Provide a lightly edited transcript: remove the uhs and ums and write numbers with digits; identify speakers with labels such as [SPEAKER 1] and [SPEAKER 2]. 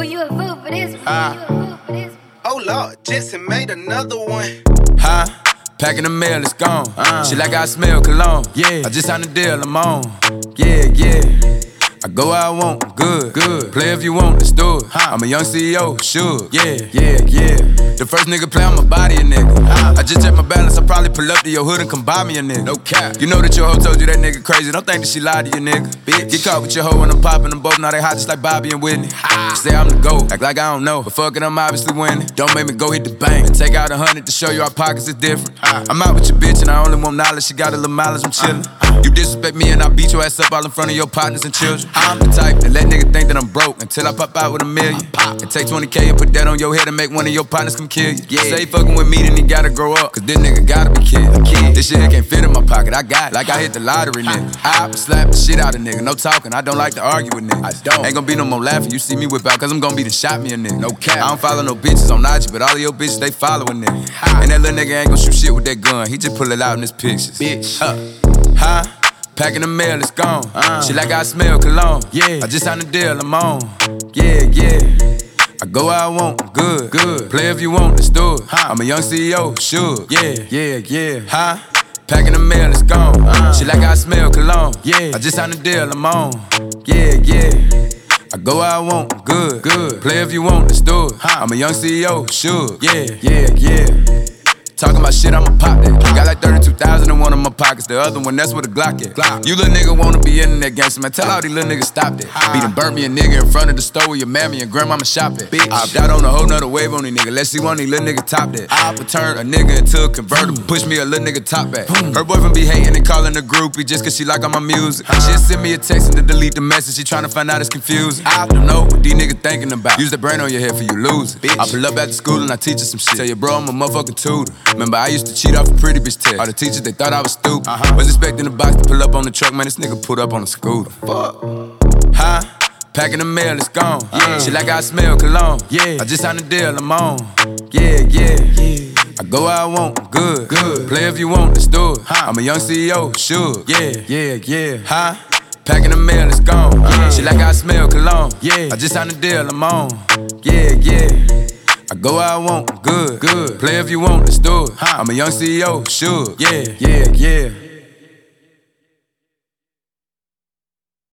[SPEAKER 1] you a fool for this one.
[SPEAKER 2] Oh Lord, Jetson made another one.
[SPEAKER 3] Packing the mail, it's gone. She like I smell cologne. Yeah, I just signed a deal, I'm on. Yeah. I go where I want, good. Play if you want, let's do it. I'm a young CEO, sure. Yeah. The first nigga play on my body, a nigga. I just check my balance, I probably pull up to your hood and come buy me a nigga. No cap. You know that your hoe told you that nigga crazy. Don't think that she lied to you, nigga. Bitch. Get caught with your hoe when I'm popping them both. Now they hot just like Bobby and Whitney. You say I'm the GOAT, act like I don't know. But fuck it, I'm obviously winning. Don't make me go hit the bank and take out 100 to show you our pockets is different. I'm out with your bitch and I only want knowledge. She got a little mileage, I'm chillin'. You disrespect me and I beat your ass up all in front of your partners and children. I'm the type that let niggas think that I'm broke until I pop out with $1 million. And take 20K and put that on your head and make one of your partners come kill you. Yeah. Say fucking with me, then he gotta grow up, cause this nigga gotta be kid. This shit can't fit in my pocket, I got it. Like I hit the lottery, nigga. I slap the shit out of nigga, no talking, I don't like to argue with niggas. I don't. Ain't gonna be no more laughing, you see me whip out, cause I'm gonna be the shot me a nigga. No cap. I don't follow no bitches on IG, but all of your bitches, they following nigga. And that little nigga ain't gonna shoot shit with that gun, he just pull it out in his pictures. Bitch. Packing the mail, it's gone. She like I smell cologne. Yeah, I just signed a deal, I'm on. Yeah. I go where I want, good. Play if you want, let's do it. I'm a young CEO, sure. Yeah. Packing the mail, it's gone. She like I smell cologne. Yeah, I just signed a deal, I'm on. Yeah. I go where I want, good. Play if you want, let's do it. I'm a young CEO, sure. Yeah. Talking about shit, I'ma pop that. Got like 32,000 in one of my pockets. The other one, that's where the Glock at. You little nigga wanna be internet gangster, man. Tell all these little niggas stop that. Beat and burn me a nigga in front of the store where your mammy and grandmama shop at. I hopped out on a whole nother wave on these niggas. Let's see one of these little niggas top that. I turn a nigga into a convertible. Push me a little nigga top back. Her boyfriend be hating and calling a groupie just cause she like all my music. She'll send me a text and to delete the message. She tryna find out it's confusing. I don't know what these niggas thinking about. Use the brain on your head for you losing. I pull up after school and I teach her some shit. Tell your bro I'm a motherfucking tutor. Remember I used to cheat off a pretty bitch test. All the teachers, they thought I was stupid. Was expecting the box to pull up on the truck, man, this nigga pulled up on a scooter. Fuck. Packing the mail, it's gone. She like I smell cologne. I just signed a deal, I'm on. Yeah. I go where I want, good. Play if you want, let's do it. I'm a young CEO, sure. Yeah. Packing the mail, it's gone. She like I smell cologne. I just signed a deal, I'm on. Yeah. I go where I want, good. Play if you want, let's do it. I'm a young CEO, sure. Yeah.